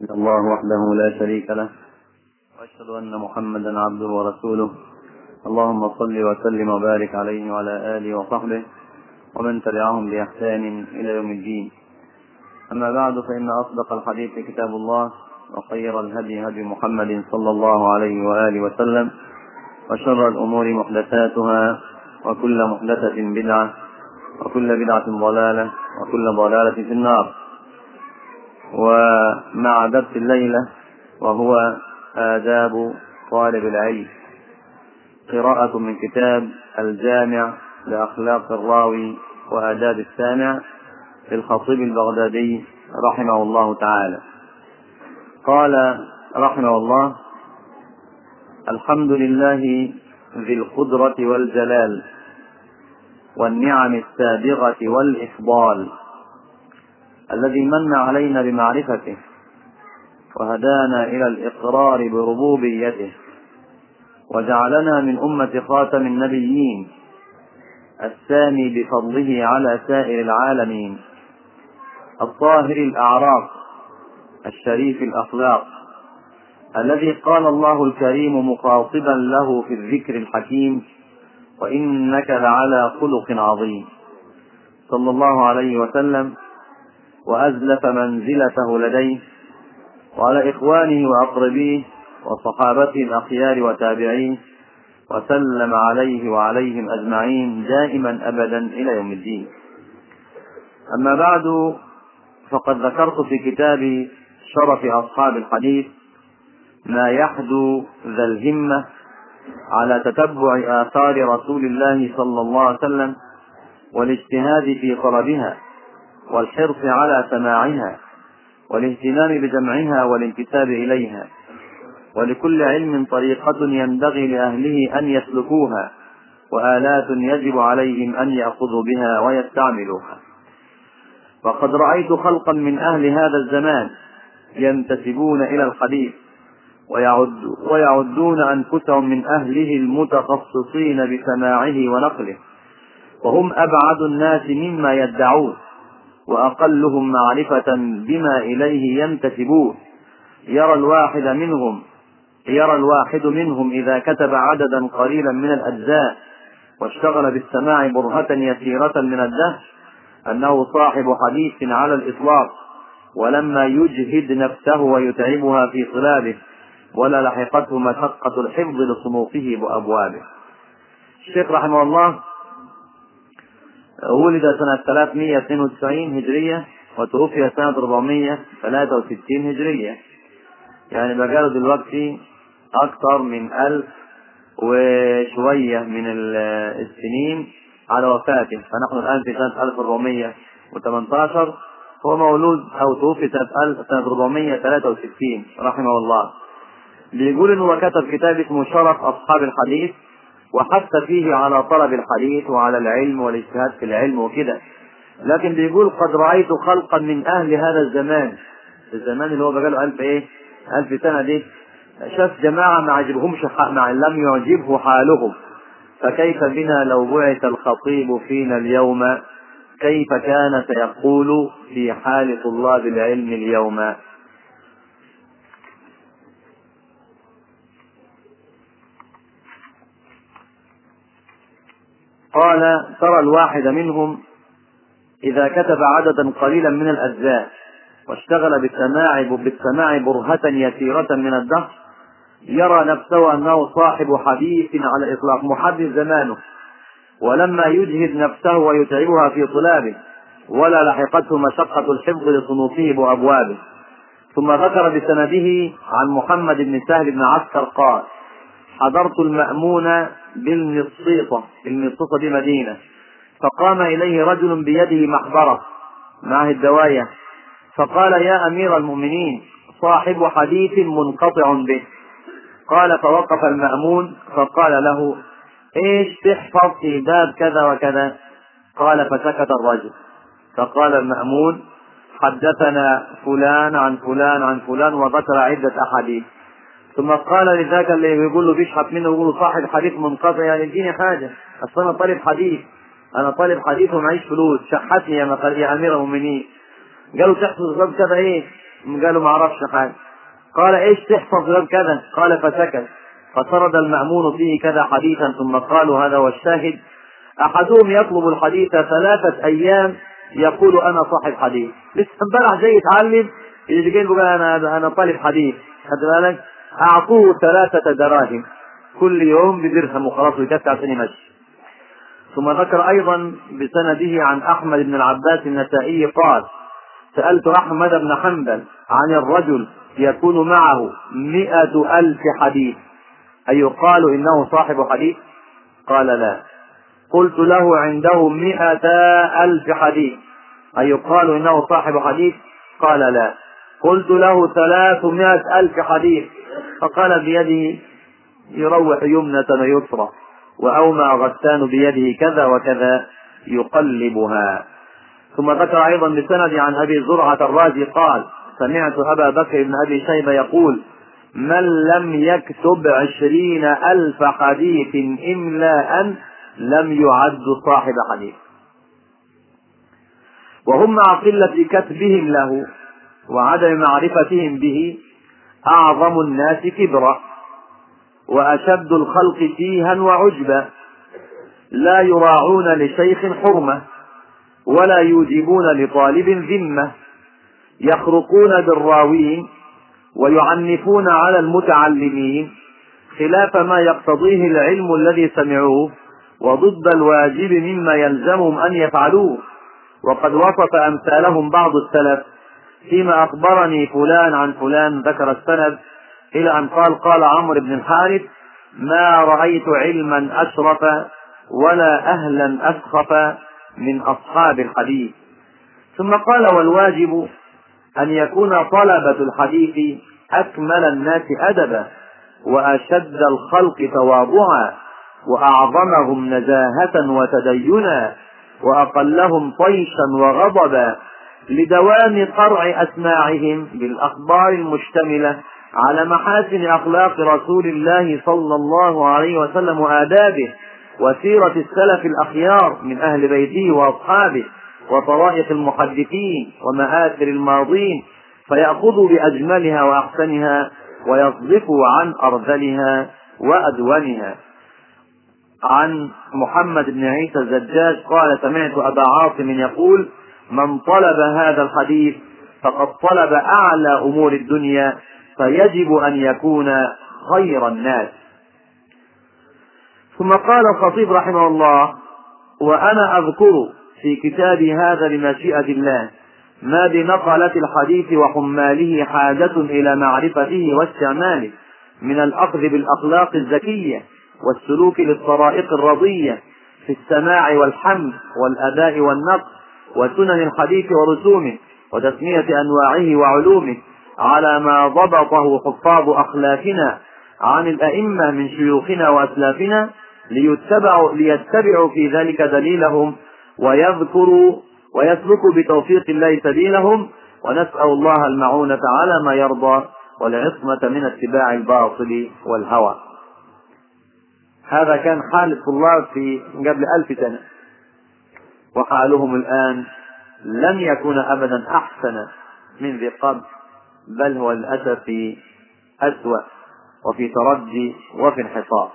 الله وحده لا شريك له، وأشهد أن محمدا عبده ورسوله. اللهم صل وسلم وبارك عليه وعلى آله وصحبه ومن تبعهم بإحسان إلى يوم الدين. أما بعد، فإن أصدق الحديث كتاب الله، وخير الهدي هدي محمد صلى الله عليه وآله وسلم، وشر الأمور محدثاتها، وكل محدثة بدعة، وكل بدعة ضلالة، وكل ضلالة في النار. ومع درس الليلة وهو آداب طالب العلم، قراءة من كتاب الجامع لأخلاق الراوي وآداب السامع للخطيب البغدادي رحمه الله تعالى. قال رحمه الله: الحمد لله ذي القدرة والجلال والنعم السابغة والإفضال، الذي من علينا بمعرفته وهدانا إلى الإقرار بربوبيته، وجعلنا من أمة خاتم النبيين السامي بفضله على سائر العالمين، الطاهر الأعراق الشريف الأخلاق، الذي قال الله الكريم مخاطبا له في الذكر الحكيم: وإنك لعلى خلق عظيم، صلى الله عليه وسلم، وأزلف منزلته لديه وعلى إخوانه وأقربيه وصحابته الأخيار وتابعيه، وسلم عليه وعليهم أجمعين دائما أبدا إلى يوم الدين. أما بعد، فقد ذكرت في كتاب شرف أصحاب الحديث ما يحدو ذا الهمة على تتبع آثار رسول الله صلى الله عليه وسلم، والاجتهاد في طلبها، والحرص على سماعها، والاهتمام بجمعها والانتساب إليها. ولكل علم طريقة ينبغي لأهله أن يسلكوها، وآلات يجب عليهم أن يأخذوا بها ويستعملوها. وقد رأيت خلقا من أهل هذا الزمان ينتسبون إلى الحديث ويعدون أنفسهم من أهله المتخصصين بسماعه ونقله، وهم أبعد الناس مما يدعون، وأقلهم معرفة بما إليه ينتسبون. يرى الواحد منهم إذا كتب عددا قليلا من الأجزاء واشتغل بالسماع برهة يسيرة من الدهر أنه صاحب حديث على الإطلاق، ولما يجهد نفسه ويتعبها في طلابه ولا لحقته مشقة الحفظ لصنوفه وأبوابه. الشيخ رحمه الله ولد سنة 392 هجرية، وتوفي سنة 463 هجرية، يعني بقاله دلوقتي أكثر من 1000 وشوية من السنين على وفاته. فنحن الآن في سنة 1418، هو مولود أو توفي سنة 463 رحمه الله. بيقول إنه كتب كتاب اسمه شرف أصحاب الحديث، وحث فيه على طلب الحديث وعلى العلم والاجتهاد في العلم وكده. لكن بيقول: قد رأيت خلقا من أهل هذا الزمان، الزمان اللي هو بقاله 1000 سنة دي، شاف جماعة ما عجبهمش، لم يعجبه حالهم، فكيف بنا لو بعث الخطيب فينا اليوم، كيف كان سيقول في حال طلاب العلم اليوم. قال: ترى الواحد منهم إذا كتب عددا قليلا من الأجزاء واشتغل بالسماع برهة يسيرة من الدهر يرى نفسه أنه صاحب حديث على الإطلاق، محدث زمانه، ولما يجهد نفسه ويتعبها في طلابه ولا لحقته مشقة الحفظ لصنوفه وأبوابه. ثم ذكر بسنده عن محمد بن سهل بن عسكر قال: حضرت المأمون بالمصيطة، المصيطة دي مدينة، فقام إليه رجل بيده محبرة معه الدواية، فقال: يا أمير المؤمنين، صاحب حديث منقطع به. قال: فوقف المأمون فقال له: ايش تحفظ في باب كذا وكذا؟ قال: فسكت الرجل. فقال المأمون: حدثنا فلان عن فلان عن فلان، وذكر عدة أحاديث. ثم قال لذاك اللي يقول له بيشحت منه، يقول له: صاحب حديث منقطع، يعني اديني حاجة، أصل أنا طالب حديث ومعيش فلوس، شحتني يا أمير المؤمنين. قالوا: تحفظ باب كذا ايه؟ قالوا ما عرفش حاجة. قال ايش تحفظ غير كذا؟ قال فسكت. فسرد المأمون فيه كذا حديثا ثم قالوا هذا هو الشاهد: احدهم يطلب الحديث 3 ايام يقول انا صاحب حديث، لسه امبارح جاي يتعلم، يجي جاي يقول انا طالب حديث، خد بالك؟ اعطوه 3 دراهم كل يوم بدرهم وخلاص ويكفي عشان يمشي. ثم ذكر ايضا بسنده عن احمد بن العباس النسائي قال: سألت أحمد بن حنبل عن الرجل يكون معه 100,000 حديث أيقال إنه صاحب حديث؟ قال لا. قلت له: عنده 100,000 حديث أيقال إنه صاحب حديث؟ قال لا. قلت له: 300,000 حديث. فقال بيده يروح يمنة ويسرى، وأومى غسان بيده كذا وكذا يقلبها. ثم ذكر أيضا بسند عن أبي زرعة الرازي قال: سمعت أبا بكر بن أبي شيبة يقول: من لم يكتب 20,000 حديث إملاء لم يعد صاحب حديث. وهم مع قلة كتبهم له وعدم معرفتهم به أعظم الناس كبرا وأشد الخلق تيها وعجبا، لا يراعون لشيخ حرمة ولا يوجبون لطالب ذمة، يخرقون بالراوين ويعنفون على المتعلمين خلاف ما يقتضيه العلم الذي سمعوه وضد الواجب مما يلزمهم أن يفعلوه. وقد وصف أمثالهم بعض السلف فيما أخبرني فلان عن فلان، ذكر السند إلى أن قال: قال عمرو بن الحارث: ما رأيت علما أشرف ولا أهلا أسخف من أصحاب الحديث. ثم قال: والواجب أن يكون طلبة الحديث أكمل الناس أدبا وأشد الخلق تواضعا وأعظمهم نزاهة وتدينا وأقلهم طيشا وغضبا، لدوام قرع أسماعهم بالأخبار المشتملة على محاسن أخلاق رسول الله صلى الله عليه وسلم وآدابه وسيرة السلف الأخيار من أهل بيته وأصحابه وطرائق المحدثين ومآثر الماضين، فيأخذوا بأجملها وأحسنها ويصدفوا عن أرذلها وأدونها. عن محمد بن عيسى الزجاج قال: سمعت أبا عاصم يقول: من طلب هذا الحديث فقد طلب أعلى أمور الدنيا، فيجب أن يكون خير الناس. ثم قال الخطيب رحمه الله: وأنا أذكر في كتابي هذا بمشيئة الله ما بنقلة الحديث وحماله حاجة إلى معرفته واستعماله من الأخذ بالأخلاق الزكية والسلوك للطرائق الرضية في السماع والحمد والأداء والنقل وسنن الحديث ورسومه وتسمية أنواعه وعلومه على ما ضبطه حفاظ أخلاقنا عن الأئمة من شيوخنا وأسلافنا، ليتبعوا في ذلك دليلهم ويسلكوا بتوفيق الله سبيلهم، ونسأل الله المعونة على ما يرضى والعصمة من اتباع الباطل والهوى. هذا كان حال الطلاب في قبل 1000 سنة، وحالهم الآن لم يكن أبدا أحسن من ذي قبل، بل هو للأسف أسوأ وفي تردي وفي انحصار.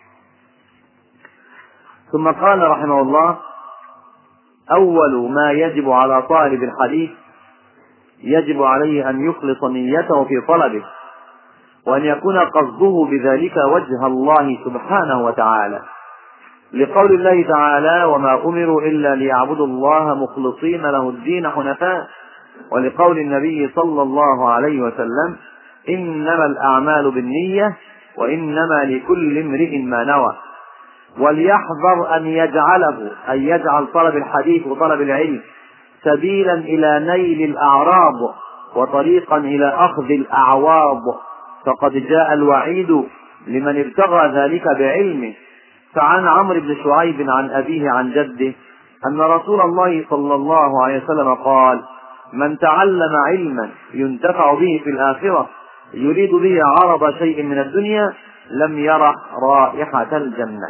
ثم قال رحمه الله: أول ما يجب على طالب الحديث يجب عليه أن يخلص نيته في طلبه، وأن يكون قصده بذلك وجه الله سبحانه وتعالى، لقول الله تعالى: وما أمروا إلا ليعبدوا الله مخلصين له الدين حنفاء، ولقول النبي صلى الله عليه وسلم: إنما الأعمال بالنية وإنما لكل امرئ ما نوى. وليحذر أن يجعل طلب الحديث وطلب العلم سبيلا إلى نيل الأعراض وطريقا إلى أخذ الأعواض، فقد جاء الوعيد لمن ابتغى ذلك بعلمه. فعن عمرو بن شعيب عن أبيه عن جده أن رسول الله صلى الله عليه وسلم قال: من تعلم علما ينتفع به في الآخرة يريد به عرض شيء من الدنيا لم يرح رائحة الجنة.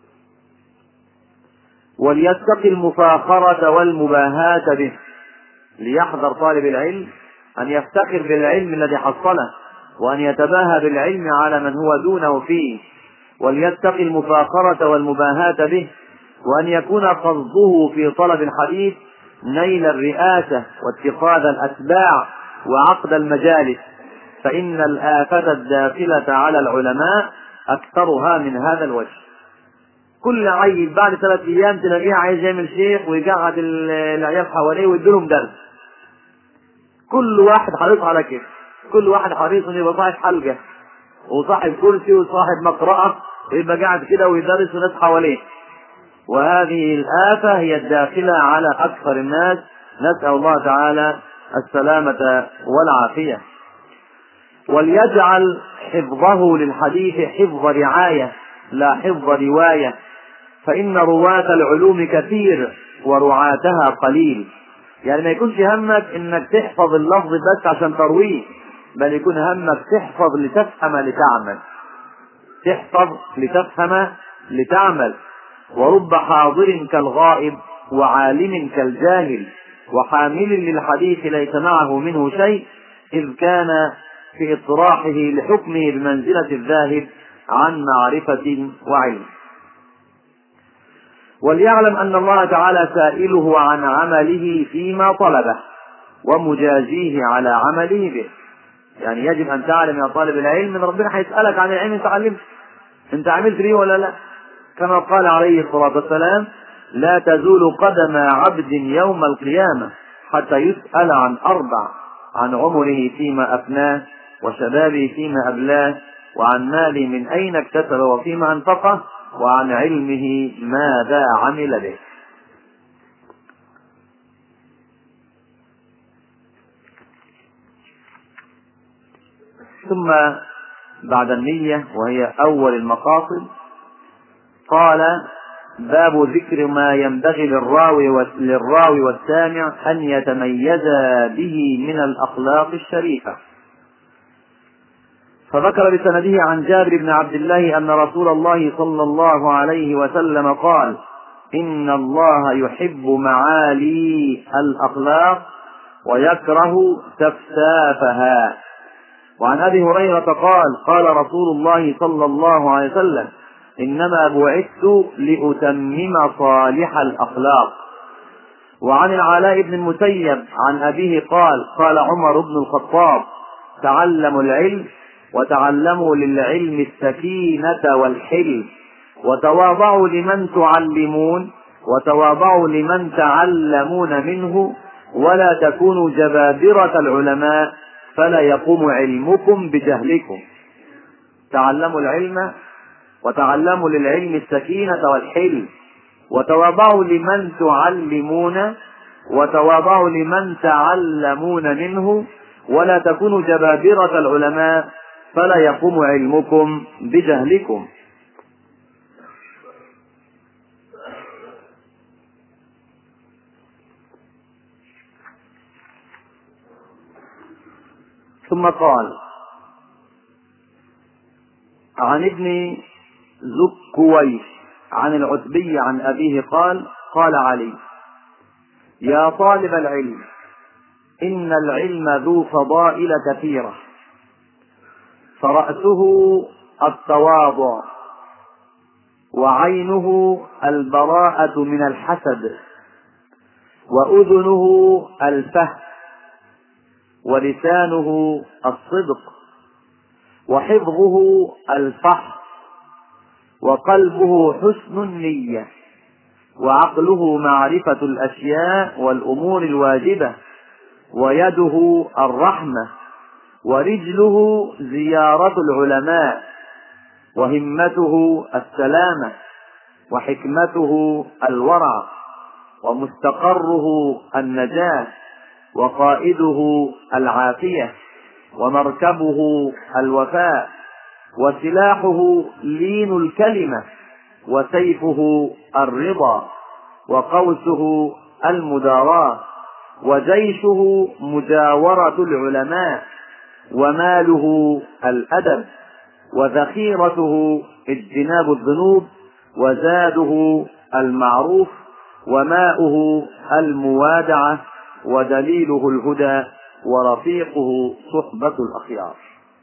وليتقي المفاخرة والمباهاة به، ليحذر طالب العلم أن يفتخر بالعلم الذي حصله، وأن يتباهى بالعلم على من هو دونه فيه، وليتقي المفاخرة والمباهاة به، وأن يكون قصده في طلب الحديث نيل الرئاسة واتخاذ الأتباع وعقد المجالس، فإن الآفة الداخلة على العلماء أكثرها من هذا الوجه. كل عيل بعد 3 أيام تلاقيه عايز يعمل شيخ ويقعد العيال حواليه ويديلهم درس. كل واحد حريص على كده، كل واحد حريص انه يبقى صاحب حلقة وصاحب كرسي وصاحب مقرأة ويبقى قاعد كده ويدرس وناس حواليه. وهذه الآفة هي الداخلة على أكثر الناس، نسأل الله تعالى السلامة والعافية. وليجعل حفظه للحديث حفظ رعاية لا حفظ رواية، فإن رواة العلوم كثير ورعاتها قليل. يعني ما يكونش همك انك تحفظ اللفظ بس عشان ترويه، بل يكون همك تحفظ لتفهم لتعمل، تحفظ لتفهم لتعمل. ورب حاضر كالغائب وعالم كالجاهل وحامل للحديث ليس معه منه شيء، إذ كان في اطراحه لحكمه بمنزلة الذاهب عن معرفة وعلم. وليعلم أن الله تعالى سائله عن عمله فيما طلبه ومجازيه على عمله به. يعني يجب أن تعلم يا طالب العلم أن ربنا هيسألك عن العلم أنت علمت، أنت عملت به ولا لا؟ كما قال عليه الصلاة والسلام: لا تزول قدم عبد يوم القيامة حتى يسأل عن 4: عن عمره فيما أفناه، وشبابه فيما أبلاه، وعن ماله من أين اكتسب وفيما أنفقه، وعن علمه ماذا عمل به. ثم بعد النية وهي أول المقاصد قال: باب ذكر ما ينبغي للراوي والسامع أن يتميزا به من الأخلاق الشريفة. فذكر بسنده عن جابر بن عبد الله أن رسول الله صلى الله عليه وسلم قال: إن الله يحب معالي الأخلاق ويكره سفسافها. وعن أبي هريرة قال: قال رسول الله صلى الله عليه وسلم: إنما بعثت لأتمم صالح الأخلاق. وعن العلاء بن المسيب عن أبيه قال: قال عمر بن الخطاب: تعلموا العلم وتعلموا للعلم السكينة والحلم، وتواضعوا لمن تعلمون وتواضعوا لمن تعلمون منه، ولا تكونوا جبابرة العلماء فلا يقوم علمكم بجهلكم. تعلموا العلم وتعلموا للعلم السكينة والحلم، وتواضعوا لمن تعلمون وتواضعوا لمن تعلمون منه، ولا تكونوا جبابرة العلماء فلا يقوم علمكم بجهلكم. ثم قال: عن ابن زكويش عن العتبي عن أبيه قال: قال علي: يا طالب العلم، إن العلم ذو فضائل كثيرة، فرأسه التواضع، وعينه البراءة من الحسد، وأذنه الفهم، ولسانه الصدق، وحفظه الفحص، وقلبه حسن النية، وعقله معرفة الأشياء والأمور الواجبة، ويده الرحمة، ورجله زيارة العلماء، وهمته السلامة، وحكمته الورع، ومستقره النجاة، وقائده العافية، ومركبه الوفاء، وسلاحه لين الكلمة، وسيفه الرضا، وقوسه المداراة، وجيشه مجاورة العلماء، وماله الأدب، وذخيرته اجتناب الذنوب، وزاده المعروف، وماؤه الموادعة، ودليله الهدى ورفيقه صحبة الأخيار.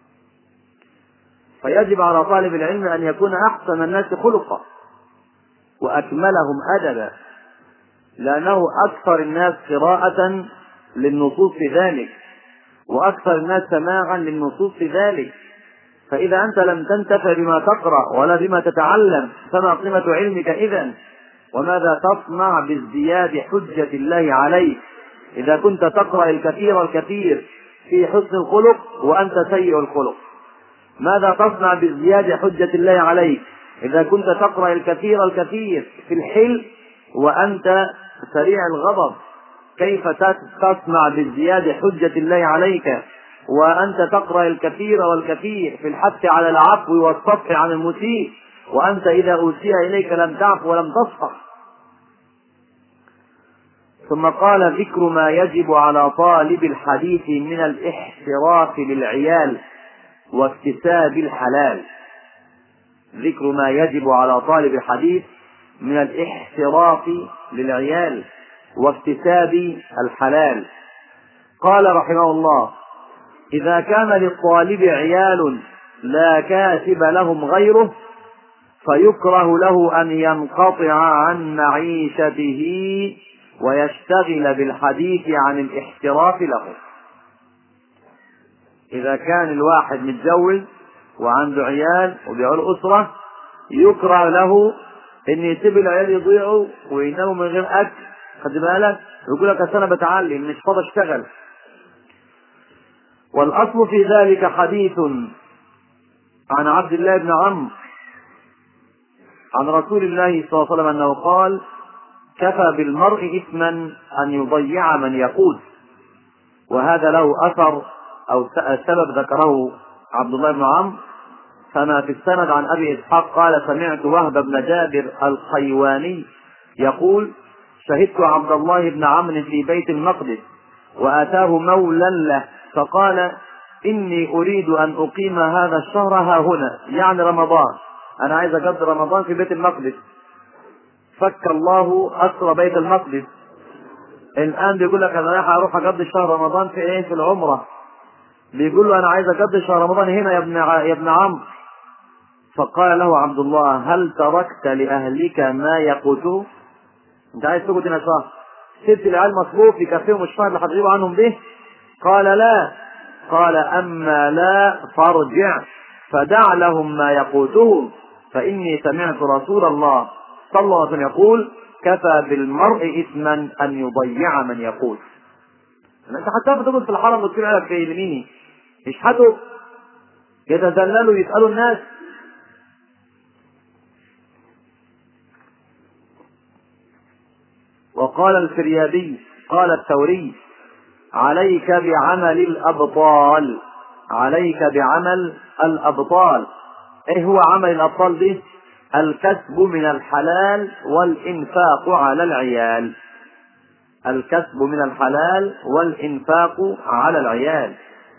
فيجب على طالب العلم أن يكون أحسن الناس خلقا وأكملهم أدبا، لأنه أكثر الناس قراءة للنصوص في ذلك، وأكثر الناس سماعا للنصوص في ذلك. فإذا أنت لم تنتفع بما تقرأ ولا بما تتعلم فما قيمة علمك إذن؟ وماذا تصنع بازدياد حجة الله عليك إذا كنت تقرأ الكثير في حسن الخلق وأنت سيء الخلق؟ ماذا تصنع بازدياد حجة الله عليك إذا كنت تقرأ الكثير في الحلم وأنت سريع الغضب؟ كيف تصنع بازدياد حجة الله عليك وأنت تقرأ الكثير في الحث على العفو والصفح عن المسيء، وأنت إذا أوتي إليك لم تعفو ولم تصفح؟ ثم قال: ذكر ما يجب على طالب الحديث من الاحتراف للعيال واكتساب الحلال. ذكر ما يجب على طالب الحديث من الاحتراف للعيال واكتساب الحلال. قال رحمه الله: إذا كان للطالب عيال لا كاتب لهم غيره فيكره له أن ينقطع عن معيشته ويشتغل بالحديث عن الاحتراف له. إذا كان الواحد متزوج وعنده عيال وبيعول أسرة، يكره له أن يسيب العيال يضيعوا ويناموا من غير أكل، خد بالك، يقول لك أنا بتعلم مش فاضي أشتغل. والأصل في ذلك حديث عن عبد الله بن عمرو عن رسول الله صلى الله عليه وسلم أنه قال: كفى بالمرء إثما أن يضيع من يقود. وهذا له أثر أو سبب ذكره عبد الله بن عمرو. فما في السند عن أبي إسحاق قال: سمعت وهب بن جابر الخيواني يقول: شهدت عبد الله بن عمرو في بيت المقدس وآتاه مولا له فقال: إني أريد أن أقيم هذا الشهر ها هنا، يعني رمضان، أنا عايز أقضي رمضان في بيت المقدس. فك الله أسر بيت المقدس. الآن بيقول لك أنا رايح أروح أقضي شهر رمضان في إيه؟ في العمرة. بيقول له أنا عايز أقضي شهر رمضان هنا يا ابن عمرو. فقال له عبد الله: هل تركت لأهلك ما يقوتون؟ أنت عايز تقعد هنا شهر، سبت العيال مصروف يكفيهم الشهر اللي هتغيبوا عنهم به؟ قال: لا. قال: أما لا فارجع فدع لهم ما يقوتهم، فإني سمعت رسول الله صلى الله عليه وسلم يقول: كفى بالمرء إثما أن يضيع من يقول. أنت حتى بتقول في الحرم وتقول لك في يميني يشحتوا يتذللوا يسألوا الناس. وقال الفريابي قال الثوري: عليك بعمل الأبطال. عليك بعمل الأبطال. ايه هو عمل الأبطال ده؟ الكسب من الحلال والإنفاق على العيال. الكسب من الحلال والإنفاق على العيال.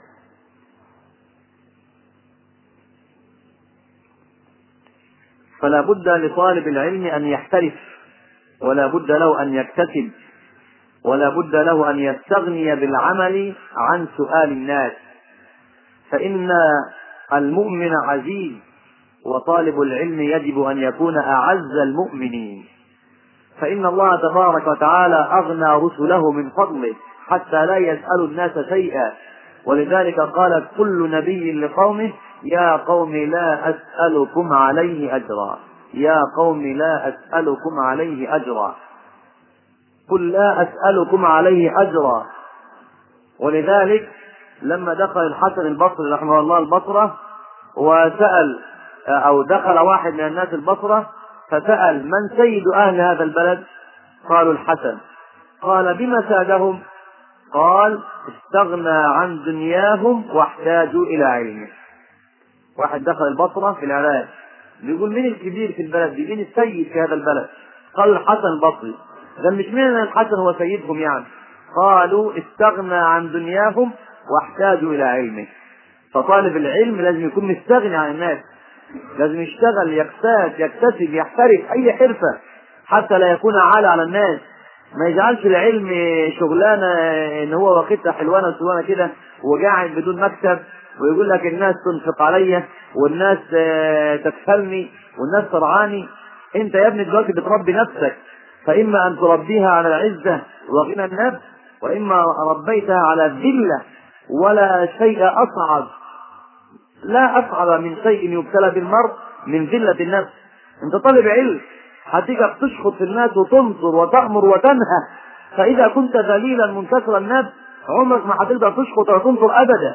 فلا بد لطالب العلم أن يحترف، ولا بد له أن يكتسب، ولا بد له أن يستغني بالعمل عن سؤال الناس، فإن المؤمن عزيز، وطالب العلم يجب أن يكون أعز المؤمنين، فإن الله تبارك وتعالى أغنى رسله من فضله حتى لا يسأل الناس شيئا. ولذلك قال كل نبي لقومه: يا قوم لا أسألكم عليه أجرا. يا قوم لا أسألكم عليه أجرا. قل لا أسألكم عليه أجرا. ولذلك لما دخل الحسن البصري رحمه الله البصرة وسأل، أو دخل واحد من الناس البصرة فسأل: من سيد أهل هذا البلد؟ قالوا: الحسن. قال: بما سادهم؟ قال: استغنى عن دنياهم واحتاجوا إلى علمه. واحد دخل البصرة في العراق بيقول: مين الكبير في البلد دي؟ مين السيد في هذا البلد؟ قال: الحسن البصري. ده مش مين الحسن هو سيدهم يعني؟ قالوا: استغنى عن دنياهم واحتاجوا إلى علمه. فطالب العلم لازم يكون مستغني عن الناس، لازم يشتغل، يكتسب، يحترف أي حرفة حتى لا يكون عالة على الناس. ما يجعلش العلم شغلانه ان هو واخدها حلوانه وسوانه كده وقاعد بدون مكتب ويقول لك الناس تنفق عليا والناس تكفلني والناس ترعاني. انت يا ابني دلوقتي بتربي نفسك، فاما ان تربيها على العزه وغنى النفس، واما ربيتها على الذله. ولا شيء اصعب، لا اصعب من شيء يبتلى بالمرء من ذله النفس. انت طالب علم هتيجي تشخط في الناس وتنصر وتأمر وتنهى، فإذا كنت ذليلا منكسر النفس عمرك ما هتقدر تشخط ولا تنصر أبدا.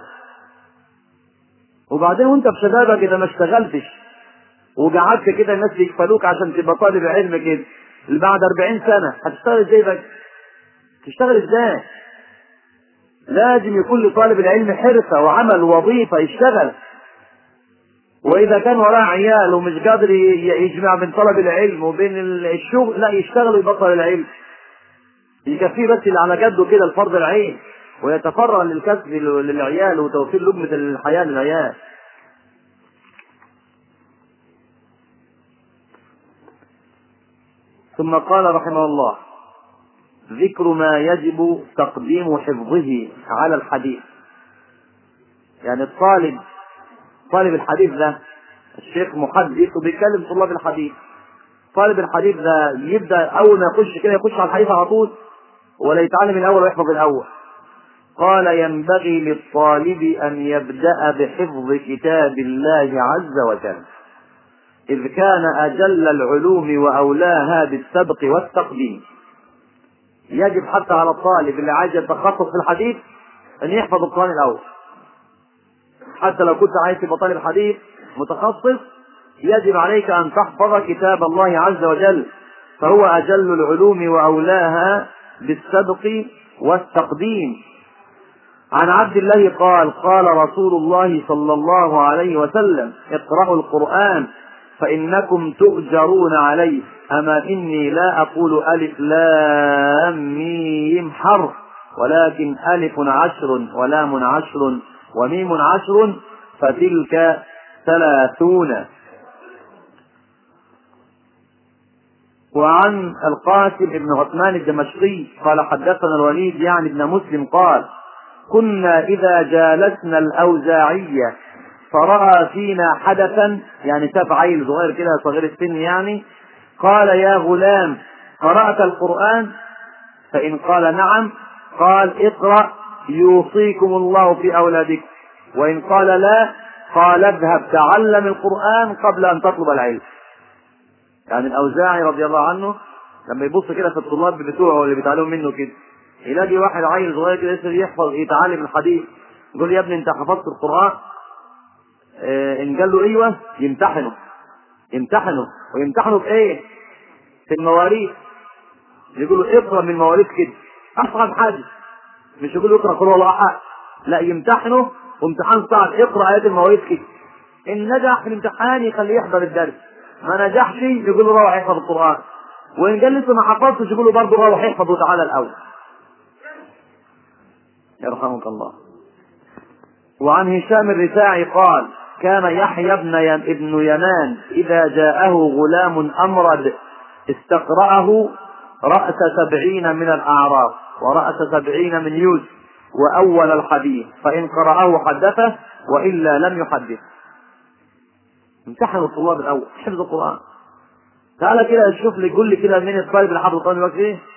وبعدين وانت في شبابك إذا ما اشتغلتش وقعدت كده الناس يكفلوك عشان تبقى طالب علم كده، بعد 40 سنة هتشتغل ازاي بقى؟ تشتغل ازاي؟ لازم يكون لطالب العلم حرفة وعمل وظيفة يشتغل. واذا كان وراه عيال ومش قادر يجمع بين طلب العلم وبين الشغل، لا يشتغل ويبطل العلم، يكفيه بس اللي على قده كده الفرض العين، ويتفرغ للكسب للعيال وتوفير لقمة الحياة للعيال. ثم قال رحمه الله: ذكر ما يجب تقديم حفظه على الحديث. يعني طالب الحديث ده الشيخ محدث وبيتكلم طلاب الحديث. طالب الحديث ده يبدا اول ما يخش كده يخش على الحديث على طول ولا يتعلم الاول ويحفظ الاول؟ قال: ينبغي للطالب ان يبدا بحفظ كتاب الله عز وجل، اذ كان اجل العلوم واولاها بالسبق والتقديم. يجب حتى على الطالب اللي عايز يتخصص في الحديث ان يحفظ القرآن الاول. حتى لو كنت عايز تبقى طالب حديث متخصص يجب عليك ان تحفظ كتاب الله عز وجل، فهو اجل العلوم واولاها بالسبق والتقديم. عن عبد الله قال: قال رسول الله صلى الله عليه وسلم: اقرأوا القرآن فإنكم تؤجرون عليه. أما إني لا أقول ألف لام ميم حرف، ولكن ألف عشر ولام عشر وميم عشر فتلك 30. وعن القاسم بن عثمان الدمشقي قال: حدثنا الوليد يعني ابن مسلم قال: كنا إذا جالسنا الأوزاعية فرأى فينا حدثا، يعني شاف عيل صغير كده صغير السن يعني، قال: يا غلام قرأت القرآن؟ فإن قال نعم قال: اقرأ يوصيكم الله في أولادكم. وإن قال لا قال: اذهب تعلم القرآن قبل أن تطلب العلم. يعني الأوزاعي رضي الله عنه لما يبص كده في الطلاب بتوعه اللي بيتعلموا منه كده يلاقي واحد عيل صغير كده لسه يحفظ يتعلم الحديث، يقول: يا ابني انت حفظت القرآن؟ ان قال له ايوه يمتحنه بايه؟ في المواريث. يقول له اقرا من المواريث كده، اصعب حاجه. مش يقول له اقرا قل هو الله احد، لا يمتحنه وامتحان صعب، اقرا ايات المواريث كده. ان نجح في الامتحان يخليه يحضر الدرس، ما نجحش يقول له روح يحفظ القرآن، وان قال لسه ما حفظتش يقول له برضه روح يحفظ وتعالى الاول. يرحمك الله. وعن هشام الرفاعي قال: كان يحيى ابن يمان إذا جاءه غلام أمرد استقرأه رأس 70 من الأعراف ورأس 70 من يوسف وأول الحديث، فإن قرأه حدثه وإلا لم يحدث. امتحن الطلاب الأول حفظ القرآن. تعالى كده شوف لي قول لي كده مين الطالب اللي حافظ القرآن دلوقتي ايه؟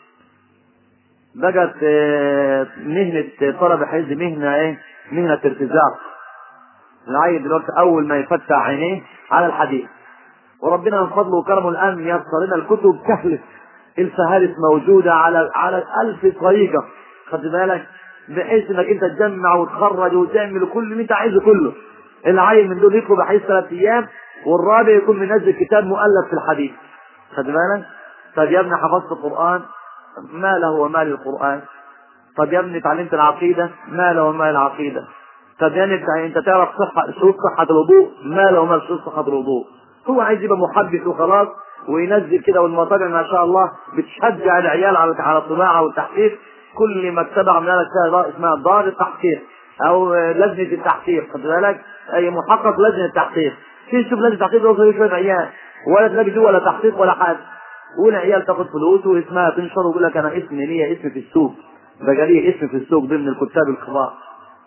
بقت مهنة طلب حفظ مهنة ايه؟ مهنة ارتزاق. العيل دلوقتي اول ما يفتح عينيه على الحديث، وربنا من فضله وكرمه الان ييسر لنا الكتب تخلف الفهارس موجودة على 1000 طريقة، خد بالك، بحيث انك انت تجمع وتخرج وتعمل كل اللي انت عايزه كله. العيل من دول يطلب حديث 3 ايام والرابع يكون منزل كتاب مؤلف في الحديث، خد بالك. طب يا ابني حفظت القرآن؟ ما له وما للقرآن. طب يا ابني اتعلمت العقيدة؟ ما له وما للعقيدة. طب يا ابني انت تعرف شروط صحة الوضوء؟ ما له وما شروط صحة الوضوء. هو عايز يبقى محدث وخلاص وينزل كده، والمطابع ما شاء الله بتشجع العيال على الطباعة والتحقيق. كل مكتبة عامله لك اسمها دار التحقيق او لجنة التحقيق، خد بالك، اي محقق لجنة التحقيق. تشوف لجنة التحقيق ده شوية عيال ولا تلاقي جوه ولا تحقيق ولا حاجة، والعيال تاخد فلوس واسمها تنشر ويقول لك انا اسمي ليا اسم في السوق، بقى لي اسم في السوق ضمن الكتاب الكبار.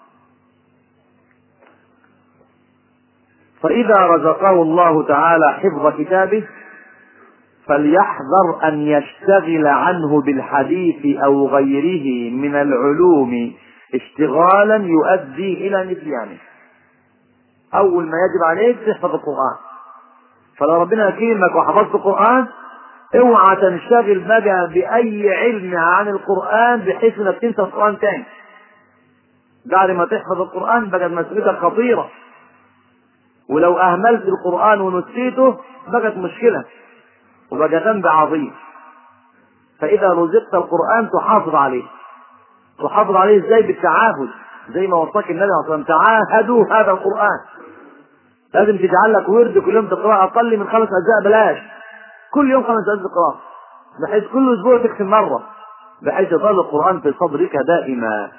فإذا رزقه الله تعالى حفظ كتابه فليحذر أن يشتغل عنه بالحديث أو غيره من العلوم اشتغالا يؤدي إلى نسيانه. أول ما يجب عليك تحفظ القرآن، فلو ربنا يكرمك وحفظت القرآن اوعى تنشغل بقى بأي علم عن القرآن بحيث انك تنسى القرآن تاني. بعد ما تحفظ القرآن بقت مسؤوليتك خطيرة، ولو أهملت القرآن ونسيته بقت مشكلة وبقى ذنب عظيم. فإذا رزقت القرآن تحافظ عليه. تحافظ عليه ازاي؟ بالتعاهد، زي ما وصاك النبي صلى الله عليه وسلم تعاهدوا هذا القرآن. لازم تجعل لك ورد كل يوم تقرأ أقل من 5 أجزاء، بلاش كل يوم 5 أجزاء قراءة، بحيث كل أسبوع تختم مرة، بحيث يظل القرآن في صدرك دائما.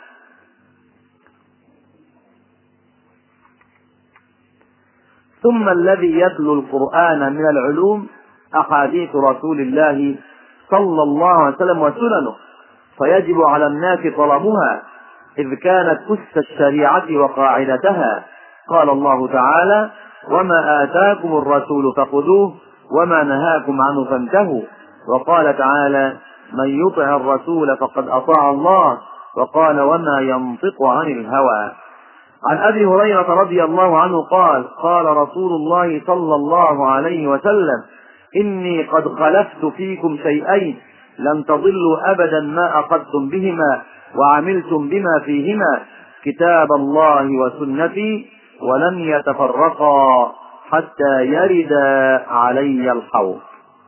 ثم الذي يتلو القرآن من العلوم أحاديث رسول الله صلى الله عليه وسلم وسننه، فيجب على الناس طلبها إذ كانت أس الشريعة وقاعدتها. قال الله تعالى: وما آتاكم الرسول فخذوه وما نهاكم عنه فانتهوا. وقال تعالى: من يطع الرسول فقد أطاع الله. وقال: وما ينطق عن الهوى. عن أبي هريرة رضي الله عنه قال: قال رسول الله صلى الله عليه وسلم: إني قد خلفت فيكم شيئين لن تضلوا أبدا ما أخذتم بهما وعملتم بما فيهما، كتاب الله وسنتي، ولن يتفرقا حتى يرد علي الحوض.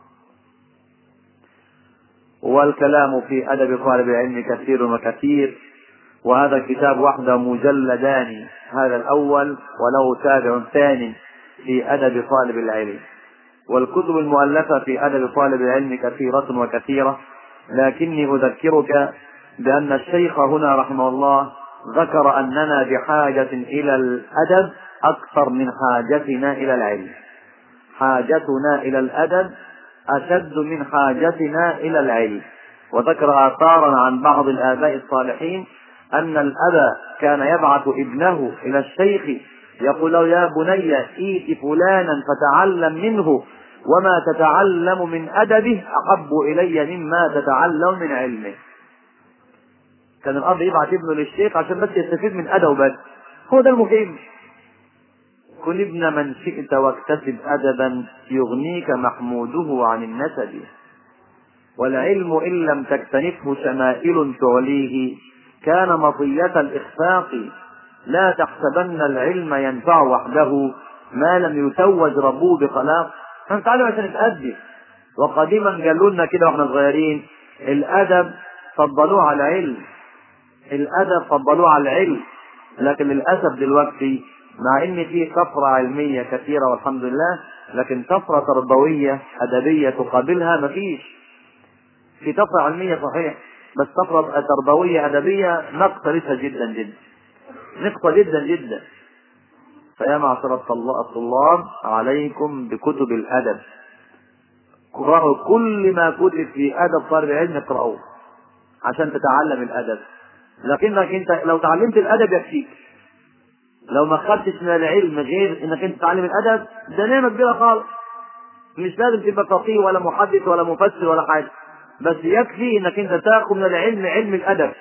والكلام في أدب طالب العلم كثير وكثير، وهذا الكتاب وحده مجلدان، هذا الأول وله تابع ثاني في أدب طالب العلم. والكتب المؤلفة في أدب طالب العلم كثيرة وكثيرة، لكني أذكرك بأن الشيخ هنا رحمه الله ذكر أننا بحاجة إلى الأدب أكثر من حاجتنا إلى العلم. حاجتنا إلى الأدب أشد من حاجتنا إلى العلم. وذكر آثارا عن بعض الآباء الصالحين أن الأب كان يبعث ابنه إلى الشيخ يقول له: يا بني ائت فلانا فتعلم منه، وما تتعلم من أدبه أحب إلي مما تتعلم من علمه. كان الأب يبعث ابنه للشيخ عشان بس يستفيد من أدبه بس، هو ده المهم. كن ابن من شئت واكتسب أدبا يغنيك محموده عن النسب، والعلم إن لم تكتنفه شمائل تعليه كان مطية الإخفاق. لا تحسبن العلم ينفع وحده ما لم يتوج ربه بخلاق. هنتعلم عشان نتأدب. وقديما قالوا لنا كده واحنا صغيرين: الأدب فضلوه على العلم، الأدب فضلوه على العلم. لكن للأسف دلوقتي مع ان في طفرة علمية كثيرة والحمد لله، لكن طفرة تربوية أدبية تقابلها مفيش. في طفرة علمية صحيح، بس طفرة تربوية أدبية نقصة لسه جدا جدا، نقصة جدا جدا. فيا معشر الطلاب عليكم بكتب الأدب، قرأوا كل ما كتب في أدب طالب العلم، اقرأوه عشان تتعلم الأدب. لكنك انت لو تعلمت الأدب يكفيك، لو ما خدتش من العلم غير انك انت تتعلم الأدب ده نعمة كبيرة خالص. مش لازم تبقى فقيه ولا محدث ولا مفسر ولا حاجة، بس يكفي انك انت تاخذ من العلم علم الأدب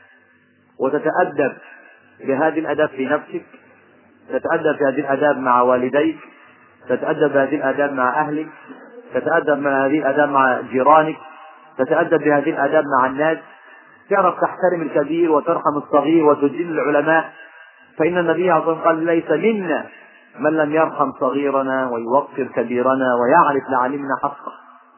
وتتأدب بهذه الأدب في نفسك، تتأدب بهذه الآداب مع والديك، تتأدب بهذه الآداب مع أهلك، تتأدب بهذه الآداب مع جيرانك، تتأدب بهذه الآداب مع الناس. تعرف تحترم الكبير وترحم الصغير وتجل العلماء، فإن النبي عليه الصلاة والسلام قال: ليس منا من لم يرحم صغيرنا ويوقر كبيرنا ويعرف لعالمنا حقه.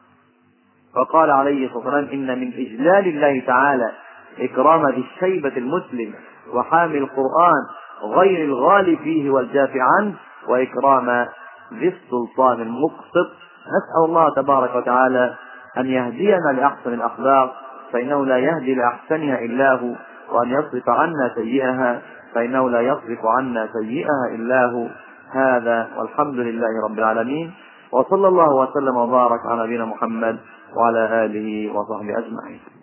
فقال عليه الصلاة والسلام: إن من إجلال الله تعالى إكرام ذي الشيبة المسلم وحامل القرآن غير الغالي فيه والجافع عنه، وإكرام ذي السلطان المقسط. نسأل الله تبارك وتعالى أن يهدينا لأحسن الأخلاق، فإنه لا يهدي لأحسنها إلا هو، وأن يصرف عنا سيئها، فإنه لا يصرف عنا سيئها إلا هو. هذا والحمد لله رب العالمين، وصلى الله وسلم وبارك على نبينا محمد وعلى آله وصحبه أجمعين.